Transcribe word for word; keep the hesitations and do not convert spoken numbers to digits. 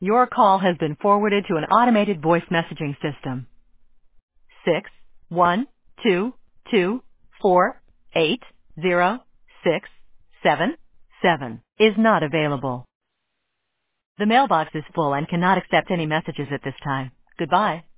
Your call has been forwarded to an automated voice messaging system. Six one two two four eight zero six seven seven is not available. The mailbox is full and cannot accept any messages at this time. Goodbye.